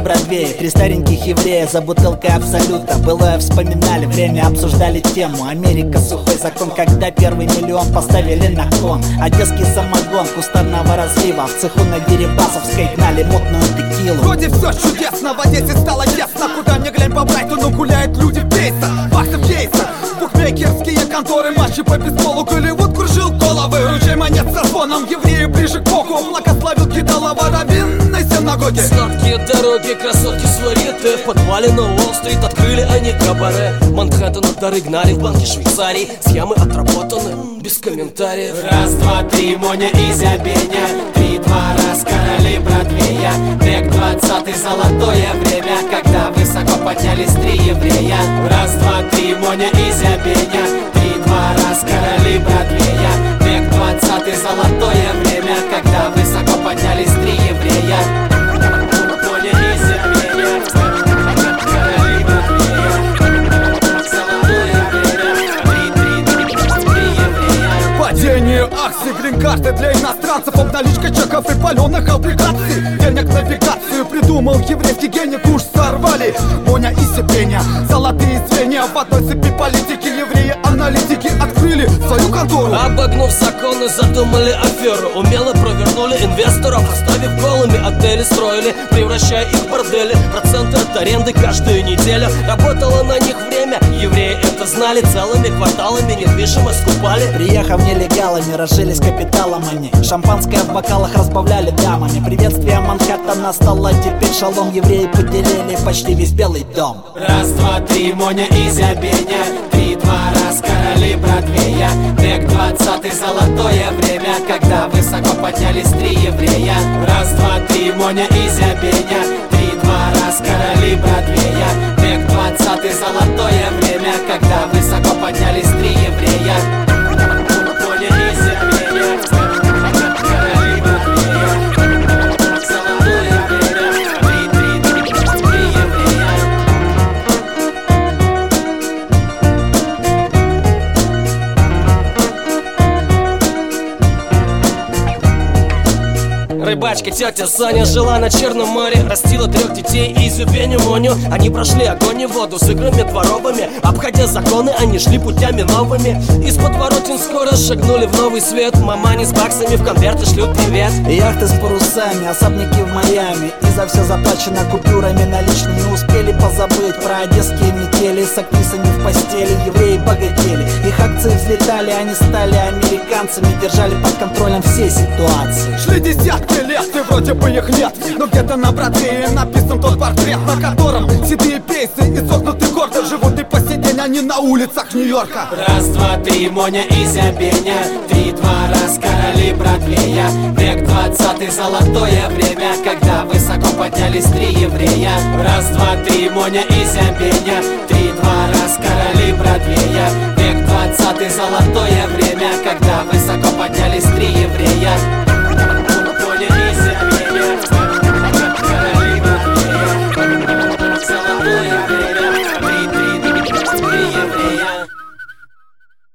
Бродвее. Три стареньких еврея за бутылкой Абсолюта. Былое вспоминали, время обсуждали тему. Америка, сухой закон, когда первый миллион поставили на кон. Одесский самогон кустарного разлива. В цеху на Дерибасовской гнали мутную текилу. Вроде все чудесно, в Одессе стало ясно. Куда ни глянь по Брайтону гуляют люди в пейсах. Баксы в кейсах, букмекерские конторы. Матчи по бейсболу, Голливуд кружил головы. Ручей монет со звоном, евреи ближе к Богу. Благословил кидалова раввин на синагоге. Сладкие дороги, красотки свариты. В подвале на Уолл-стрит открыли они кабаре. Манхэттен от дары гнали в банке Швейцарии. Схемы отработаны, без комментариев. Раз, два, три, Моня и Зябеня. 3-2 раз короли Бродвея. Век 20-й, золотое время, когда высоко поднялись три еврея. Раз, два, три, Моня и Зябеня. 3-2 раз короли Бродвея. Век 20-й, золотое время, когда высоко поднялись три еврея. Моня и Зябеня. Короли Бродвея. Золотое время. Три еврея. Падение акций, грин-карты для иностранцев. Обналичка чеков и паленых облигаций. Денег навигацию придумал еврейский гений. Куш сорвали, Моня и Зябеня. Золотые звенья в одной цепи политики. Евреи, аналитики открыли свою контору. Обогнув законы, задумали аферу. Умело провернули инвесторов, оставив голыми отели строили, превращая их в бордели. Проценты от аренды каждую неделю. Работало на них время, евреи это знали. Целыми кварталами недвижимость скупали. Приехав нелегалами, разжились капиталом они. Шампанское в бокалах разбавляли дамами. Приветствие Манхэттена стало теперь шалом. Евреи поделили почти весь Белый дом. Раз, два, три, Моня и Зябеня. 3-2 раз короли Бродвея. Век 20-й, золотое время, когда высоко поднялись три еврея. Раз, два, три, Моня и Зябеня. 3-2 раз короли Бродвея. Век 20-й, золотое время, когда высоко поднялись три еврея. Моня и Зябеня. Короли Бродвея. Золотое время. Три еврея. Рыбачка тетя Соня жила на Черном море. Растила 3 детей и Зюбеню Моню. Они прошли огонь и воду с играми дворовыми. Обходя законы, они шли путями новыми. Из подворотен скоро шагнули в новый свет. Мамани с баксами в конверты шлют привет. Яхты с парусами, особняки в Майами. И за все заплачено купюрами наличными. Успели позабыть про одесские метели. С актрисами в постели евреи богатели. Их акции взлетали, они стали американцами. Держали под контролем все ситуации. Шли десятки лет, и вроде бы их нет. Но где-то на Бродвее написан тот портрет, на котором седые пейсы и согнутый гордо живут и по сей день они на улицах Нью-Йорка. Раз, два, три, Моня и Зябеня. 3-2 раз короли Бродвея. Век 20-й, золотое время, когда высоко поднялись три еврея. Раз, два, три, Моня и Зябеня. 3-2 раз короли Бродвея. Век 20-й, золотое время, когда высоко поднялись три еврея.